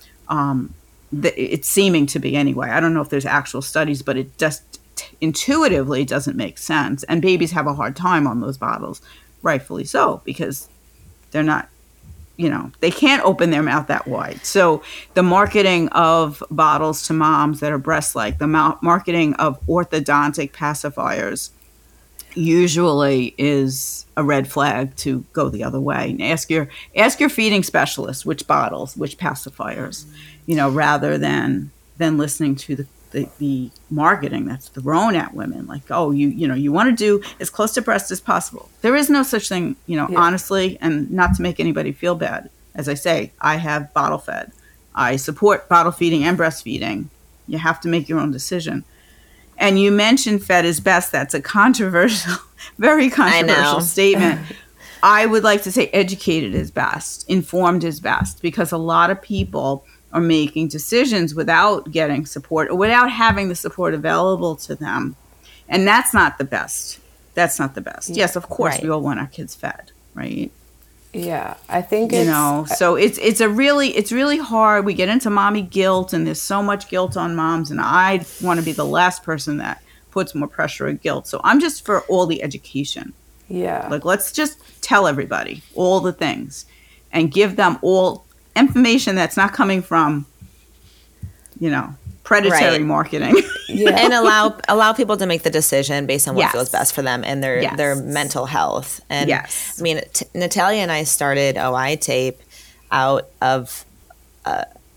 [SPEAKER 1] It's seeming to be anyway. I don't know if there's actual studies, but it just intuitively doesn't make sense. And babies have a hard time on those bottles, rightfully so, because they're not, you know, they can't open their mouth that wide. So the marketing of bottles to moms that are breast-like, the marketing of orthodontic pacifiers usually is a red flag to go the other way. And ask your feeding specialist which bottles, which pacifiers, you know, rather than listening to the marketing that's thrown at women, like, oh, you want to do as close to breast as possible. There is no such thing, you know, honestly, and not to make anybody feel bad. As I say, I have bottle fed. I support bottle feeding and breastfeeding. You have to make your own decision. And you mentioned fed is best. That's a controversial, very controversial statement. I would like to say educated is best, informed is best, because a lot of people are making decisions without getting support or without having the support available to them. And that's not the best. That's not the best. Yes, of course, we all want our kids fed, right?
[SPEAKER 2] Yeah, I think
[SPEAKER 1] it's, you know, so it's really hard. We get into mommy guilt, and there's so much guilt on moms, and I want to be the last person that puts more pressure or guilt. So I'm just for all the education.
[SPEAKER 2] Yeah.
[SPEAKER 1] Like, let's just tell everybody all the things and give them all information that's not coming from, you know, predatory marketing.
[SPEAKER 3] And allow people to make the decision based on what feels best for them and their mental health. And I mean, Natalia and I started OI Tape out of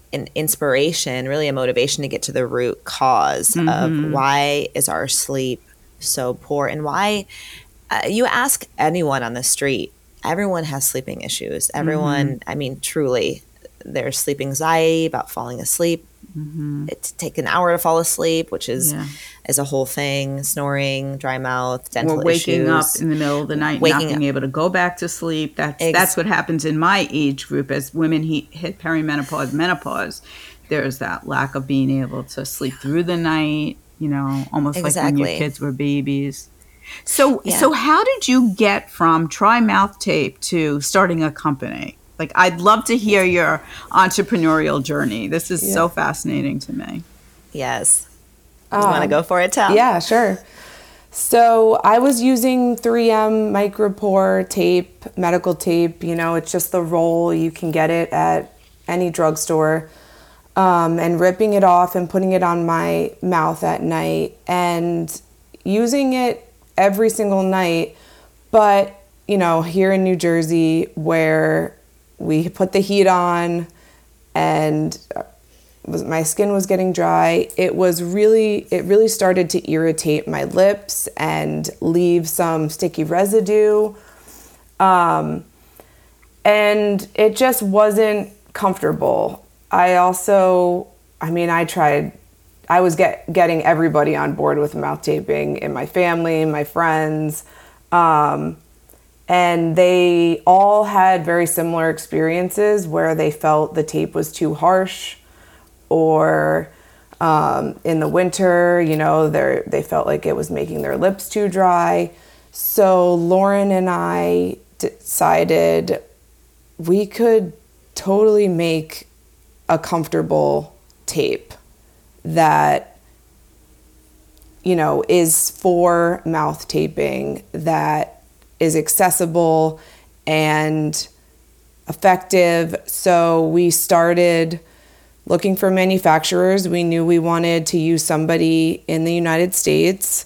[SPEAKER 3] an inspiration, really a motivation to get to the root cause of why is our sleep so poor, and why you ask anyone on the street, everyone has sleeping issues. Everyone, I mean, truly, there's sleep anxiety about falling asleep. It takes an hour to fall asleep, which is a whole thing. Snoring, dry mouth, dental
[SPEAKER 1] or waking
[SPEAKER 3] issues.
[SPEAKER 1] up in the middle of the night, not being able to go back to sleep. That's what happens in my age group as women hit perimenopause, menopause. There's that lack of being able to sleep through the night. Almost like when your kids were babies. So how did you get from Try Mouth Tape to starting a company? Like, I'd love to hear your entrepreneurial journey. This is so fascinating to me.
[SPEAKER 3] Yes. You want to go for it, Tal?
[SPEAKER 2] Yeah, sure. So I was using 3M micropore tape, medical tape. It's just the roll. You can get it at any drugstore. And ripping it off and putting it on my mouth at night and using it every single night. But, here in New Jersey, where we put the heat on and my skin was getting dry, it really started to irritate my lips and leave some sticky residue. And it just wasn't comfortable. I was getting everybody on board with mouth taping in my family, my friends, and they all had very similar experiences where they felt the tape was too harsh, or in the winter, they felt like it was making their lips too dry. So Lauren and I decided we could totally make a comfortable tape that is for mouth taping, that is accessible and effective. So we started looking for manufacturers. We knew we wanted to use somebody in the United States.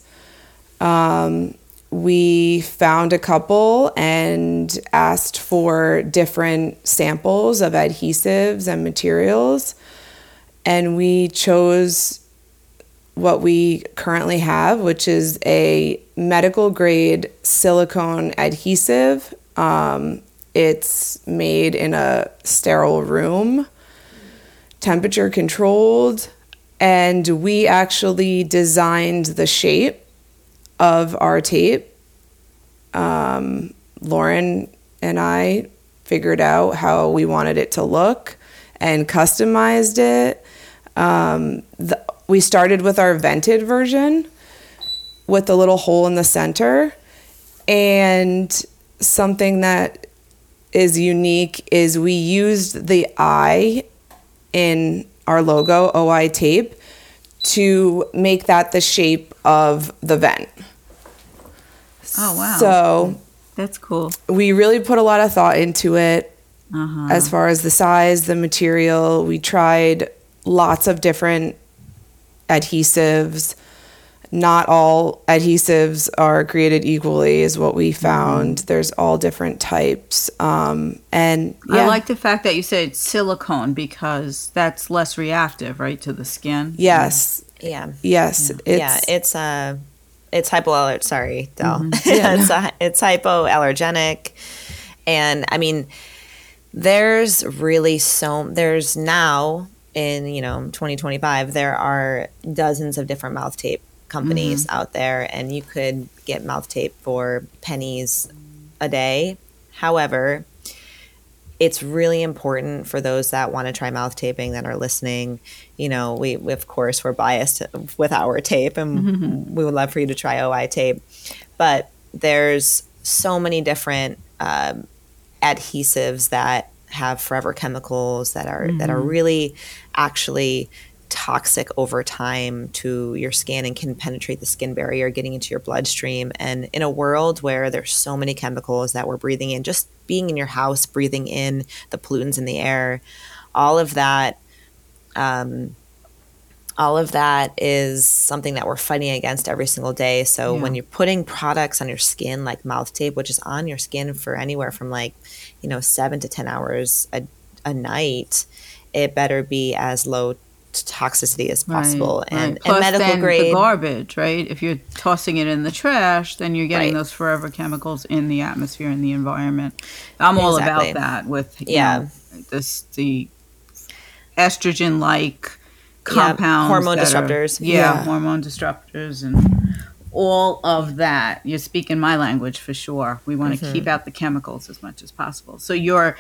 [SPEAKER 2] We found a couple and asked for different samples of adhesives and materials. And we chose what we currently have, which is a medical grade silicone adhesive. It's made in a sterile room, temperature controlled, and we actually designed the shape of our tape. Lauren and I figured out how we wanted it to look and customized it. We started with our vented version with a little hole in the center, and something that is unique is we used the eye in our logo, OI tape, to make that the shape of the vent.
[SPEAKER 1] Oh, wow.
[SPEAKER 2] So
[SPEAKER 1] that's cool.
[SPEAKER 2] We really put a lot of thought into it as far as the size, the material. We tried lots of different adhesives. Not all adhesives are created equally, is what we found. There's all different types. And
[SPEAKER 1] I like the fact that you said silicone, because that's less reactive, right, to the skin?
[SPEAKER 2] Yes.
[SPEAKER 3] Yeah.
[SPEAKER 2] Yes.
[SPEAKER 3] Yeah. It's hypoallergenic. Sorry, Del. It's hypoallergenic. And I mean, there's now in 2025, there are dozens of different mouth tape companies out there, and you could get mouth tape for pennies a day. However, it's really important for those that want to try mouth taping that are listening. We of course, we're biased with our tape, and we would love for you to try OI tape. But there's so many different adhesives that have forever chemicals that are really actually toxic over time to your skin and can penetrate the skin barrier, getting into your bloodstream. And in a world where there's so many chemicals that we're breathing in, just being in your house, breathing in the pollutants in the air, all of that is something that we're fighting against every single day. So when you're putting products on your skin like mouth tape, which is on your skin for anywhere from 7 to 10 hours a night, it better be as low toxicity as possible.
[SPEAKER 1] Right.
[SPEAKER 3] And
[SPEAKER 1] Plus
[SPEAKER 3] medical
[SPEAKER 1] then
[SPEAKER 3] grade
[SPEAKER 1] the garbage, right? If you're tossing it in the trash, then you're getting
[SPEAKER 3] Right.
[SPEAKER 1] those forever chemicals in the atmosphere and the environment. I'm all
[SPEAKER 3] Exactly.
[SPEAKER 1] about that with
[SPEAKER 3] Yeah.
[SPEAKER 1] the estrogen like compounds,
[SPEAKER 3] hormone
[SPEAKER 1] that are-
[SPEAKER 3] disruptors.
[SPEAKER 2] Yeah.
[SPEAKER 1] hormone disruptors and all of that. You're speaking my language for sure. We want to keep out the chemicals as much as possible. So you're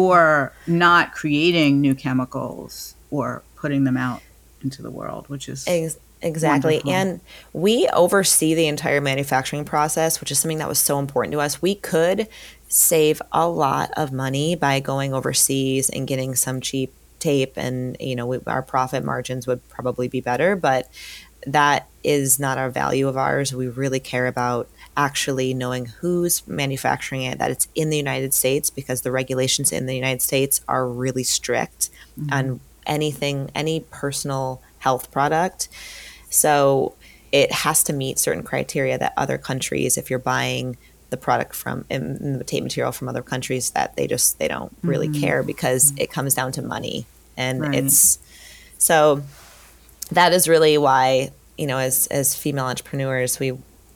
[SPEAKER 1] not creating new chemicals or putting them out into the world, which is
[SPEAKER 3] Exactly.
[SPEAKER 1] wonderful.
[SPEAKER 3] And we oversee the entire manufacturing process, which is something that was so important to us. We could save a lot of money by going overseas and getting some cheap tape, and our profit margins would probably be better, but that is not our value of ours. We really care about actually knowing who's manufacturing it, that it's in the United States, because the regulations in the United States are really strict on any personal health product. So it has to meet certain criteria that other countries, if you're buying the product from and the tape material from other countries, that they don't really care, because it comes down to money. And
[SPEAKER 1] Right.
[SPEAKER 3] it's so that is really why, as female entrepreneurs, we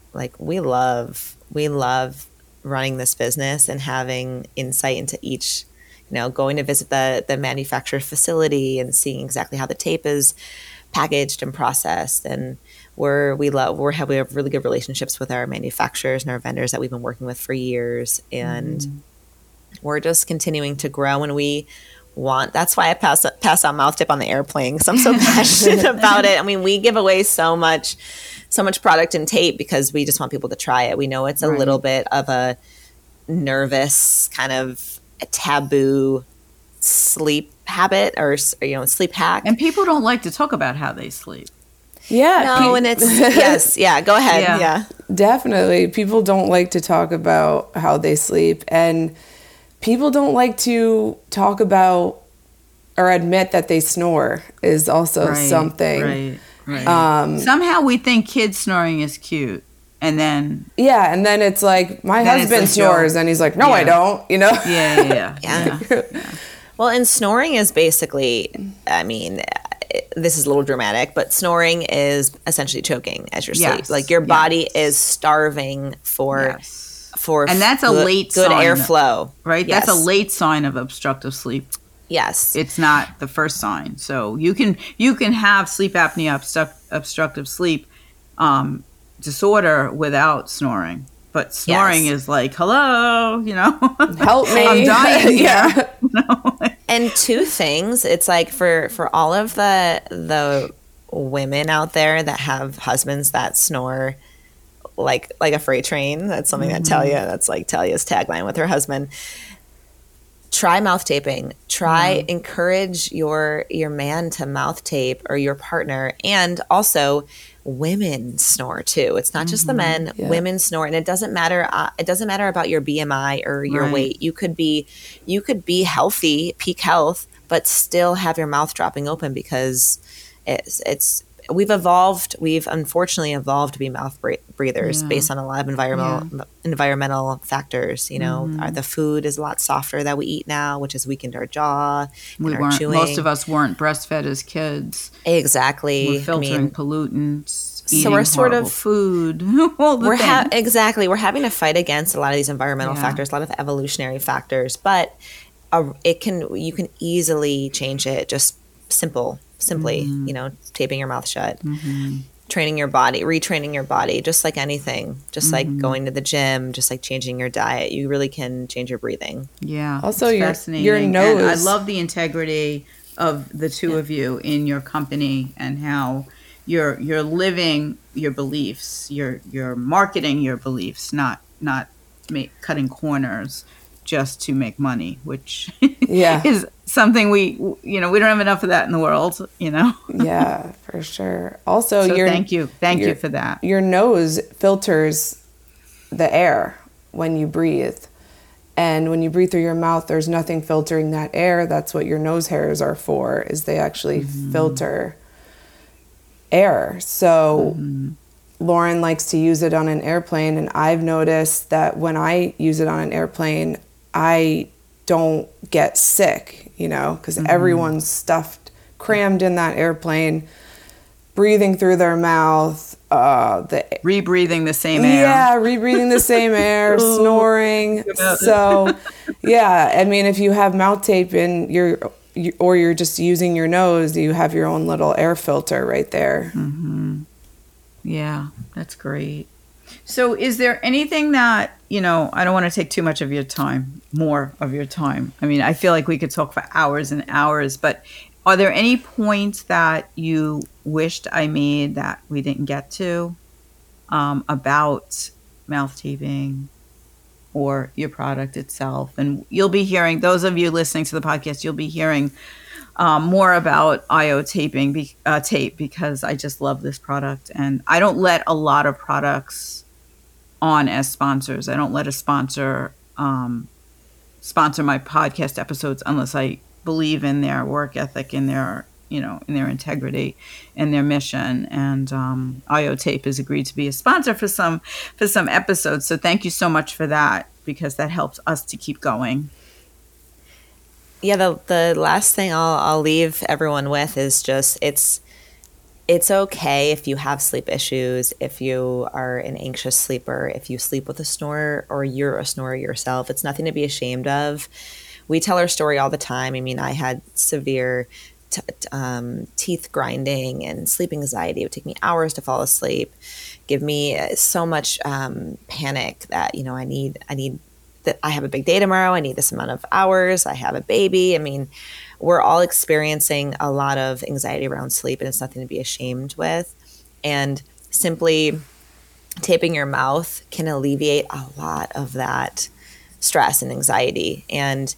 [SPEAKER 3] love running this business and having insight into each, going to visit the manufacturer facility and seeing exactly how the tape is packaged and processed. And we have really good relationships with our manufacturers and our vendors that we've been working with for years. And we're just continuing to grow, and that's why I pass out mouth tip on the airplane, because I'm so passionate about it. I mean, we give away so much product and tape because we just want people to try it. We know it's a little bit of a nervous kind of a taboo sleep habit, or sleep hack.
[SPEAKER 1] And people don't like to talk about how they sleep.
[SPEAKER 2] Yeah.
[SPEAKER 3] No, and it's yes, yeah. Go ahead. Yeah.
[SPEAKER 2] Definitely. People don't like to talk about how they sleep, and people don't like to talk about or admit that they snore is also something.
[SPEAKER 1] Right. Somehow we think kids snoring is cute, and then
[SPEAKER 2] and then it's like, my
[SPEAKER 1] Then it's
[SPEAKER 2] husband
[SPEAKER 1] a
[SPEAKER 2] snores,
[SPEAKER 1] joke.
[SPEAKER 2] and he's like, no, I don't.
[SPEAKER 3] Yeah. Well, and snoring is basically, I mean, this is a little dramatic, but snoring is essentially choking as you sleep.
[SPEAKER 1] Yes.
[SPEAKER 3] Like your body is starving for
[SPEAKER 1] and that's a late
[SPEAKER 3] good
[SPEAKER 1] sign,
[SPEAKER 3] airflow.
[SPEAKER 1] right?
[SPEAKER 3] Yes.
[SPEAKER 1] That's a late sign of obstructive sleep.
[SPEAKER 3] Yes.
[SPEAKER 1] It's not the first sign. So you can have sleep apnea, obstructive sleep disorder without snoring. But snoring is like, hello,
[SPEAKER 2] Help me.
[SPEAKER 1] I'm dying here.
[SPEAKER 3] And two things, it's like for all of the women out there that have husbands that snore like a freight train, that's something that that's like Talia's tagline with her husband. Try mouth taping. Encourage your man to mouth tape, or your partner. And also, women snore too. It's not just the men.
[SPEAKER 2] Yeah.
[SPEAKER 3] Women snore, and it doesn't matter. It doesn't matter about your BMI or your weight. You could be healthy, peak health, but still have your mouth dropping open, because we've unfortunately evolved to be mouth breathers based on a lot of environmental factors. The food is a lot softer that we eat now, which has weakened our jaw and our chewing.
[SPEAKER 1] Most of us weren't breastfed as kids.
[SPEAKER 3] Exactly.
[SPEAKER 1] We're filtering pollutants,
[SPEAKER 3] so
[SPEAKER 1] eating
[SPEAKER 3] we're sort
[SPEAKER 1] horrible
[SPEAKER 3] of
[SPEAKER 1] food. All the things.
[SPEAKER 3] Exactly. We're having to fight against a lot of these environmental factors, a lot of evolutionary factors, but you can easily change it. Just simply, taping your mouth shut, training your body, retraining your body, just like anything, just like going to the gym, just like changing your diet. You really can change your breathing.
[SPEAKER 1] Yeah.
[SPEAKER 2] Also,
[SPEAKER 1] it's
[SPEAKER 2] your
[SPEAKER 1] fascinating.
[SPEAKER 2] nose.
[SPEAKER 1] And I love the integrity of the two of you in your company, and how you're living your beliefs, you're marketing your beliefs, not cutting corners just to make money, which is something we don't have enough of that in the world,
[SPEAKER 2] Yeah, for sure. Also,
[SPEAKER 1] so thank you for that.
[SPEAKER 2] Your nose filters the air when you breathe. And when you breathe through your mouth, there's nothing filtering that air. That's what your nose hairs are for, is they actually filter air. So Lauren likes to use it on an airplane, and I've noticed that when I use it on an airplane, I don't get sick, because everyone's stuffed, crammed in that airplane, breathing through their mouth,
[SPEAKER 1] rebreathing the same air.
[SPEAKER 2] Yeah, rebreathing the same air, snoring. So, yeah, I mean, if you have mouth tape in or you're just using your nose, you have your own little air filter right there.
[SPEAKER 1] Mm-hmm. Yeah, that's great. So is there anything that, I don't want to take too much of your time, more of your time. I mean, I feel like we could talk for hours and hours, but are there any points that you wished I made that we didn't get to about mouth taping or your product itself? And you'll be hearing, those of you listening to the podcast, you'll be hearing more about IO taping tape, because I just love this product. And I don't let a lot of products on as sponsors. I don't let a sponsor sponsor my podcast episodes unless I believe in their work ethic, in their in their integrity and their mission. And IO Tape has agreed to be a sponsor for some episodes. So thank you so much for that, because that helps us to keep going.
[SPEAKER 3] Yeah, the last thing I'll leave everyone with is just it's okay if you have sleep issues, if you are an anxious sleeper, if you sleep with a snorer or you're a snorer yourself. It's nothing to be ashamed of. We tell our story all the time. I mean, I had severe teeth grinding and sleep anxiety. It would take me hours to fall asleep, give me so much panic that, I need that I have a big day tomorrow. I need this amount of hours. I have a baby. I mean, we're all experiencing a lot of anxiety around sleep, and it's nothing to be ashamed with. And simply taping your mouth can alleviate a lot of that stress and anxiety. And,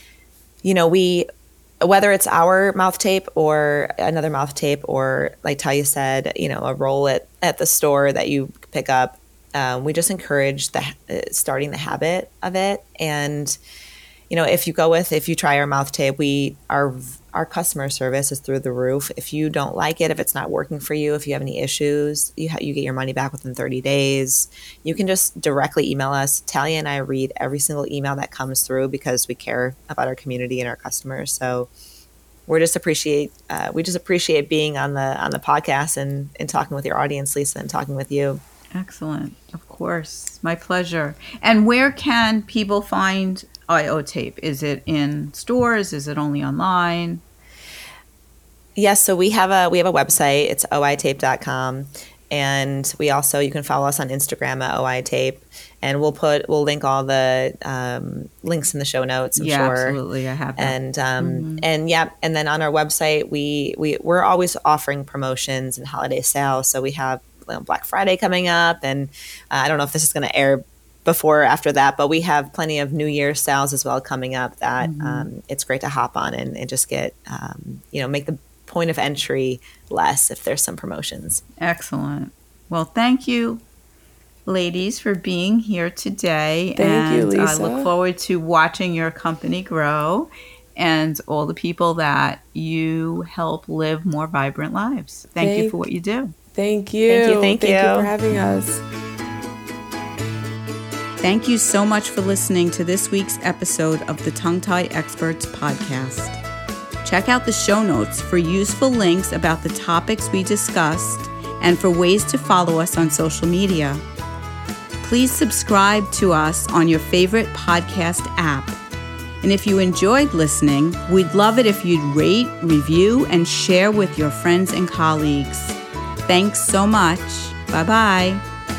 [SPEAKER 3] whether it's our mouth tape or another mouth tape, or like Talia said, a roll at the store that you pick up, we just encourage starting the habit of it. And, if you try our mouth tape, our customer service is through the roof. If you don't like it, if it's not working for you, if you have any issues, you get your money back within 30 days. You can just directly email us. Talia and I read every single email that comes through, because we care about our community and our customers. So we just appreciate being on the podcast and talking with your audience, Lisa, and talking with you.
[SPEAKER 1] Excellent. Of course. My pleasure. And where can people find IO Tape? Is it in stores? Is it only online?
[SPEAKER 3] Yes. So we have a website. It's oitape.com. And you can follow us on Instagram at oitape. And we'll link all the links in the show notes, I'm sure.
[SPEAKER 1] Absolutely. I have that.
[SPEAKER 3] And and then on our website, we're always offering promotions and holiday sales. So we have Black Friday coming up, and I don't know if this is going to air before or after that, but we have plenty of New Year's sales as well coming up that it's great to hop on and just get, make the point of entry less if there's some promotions.
[SPEAKER 1] Excellent. Well, thank you, ladies, for being here today.
[SPEAKER 2] Thank you, Lisa.
[SPEAKER 1] I look forward to watching your company grow and all the people that you help live more vibrant lives. Thank you for what you do.
[SPEAKER 2] Thank you.
[SPEAKER 3] Thank you
[SPEAKER 2] for having us.
[SPEAKER 1] Thank you so much for listening to this week's episode of the Tongue Tie Experts podcast. Check out the show notes for useful links about the topics we discussed and for ways to follow us on social media. Please subscribe to us on your favorite podcast app. And if you enjoyed listening, we'd love it if you'd rate, review, and share with your friends and colleagues. Thanks so much. Bye-bye.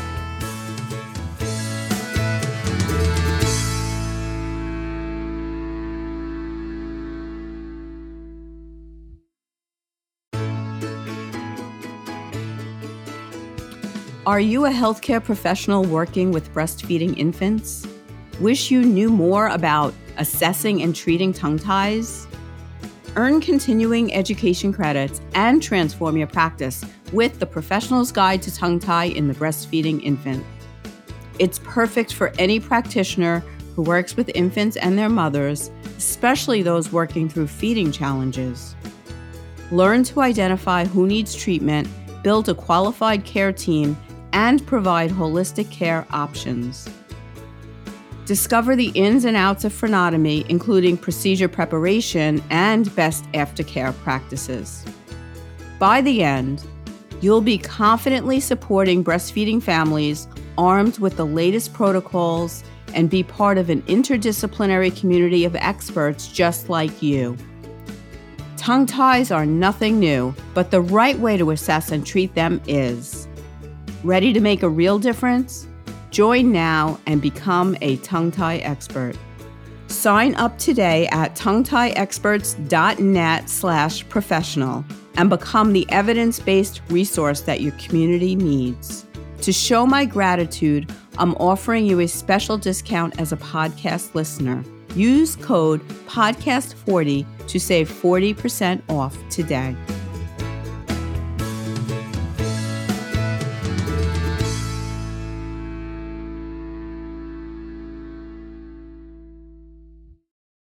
[SPEAKER 1] Are you a healthcare professional working with breastfeeding infants? Wish you knew more about assessing and treating tongue ties? Earn continuing education credits and transform your practice with the Professional's Guide to Tongue Tie in the Breastfeeding Infant. It's perfect for any practitioner who works with infants and their mothers, especially those working through feeding challenges. Learn to identify who needs treatment, build a qualified care team, and provide holistic care options.
[SPEAKER 4] Discover the ins and outs of frenotomy, including procedure preparation and best aftercare practices. By the end, you'll be confidently supporting breastfeeding families armed with the latest protocols and be part of an interdisciplinary community of experts just like you. Tongue ties are nothing new, but the right way to assess and treat them is. Ready to make a real difference? Join now and become a tongue tie expert. Sign up today at tonguetieexperts.net/professional and become the evidence-based resource that your community needs. To show my gratitude, I'm offering you a special discount as a podcast listener. Use code PODCAST40 to save 40% off today.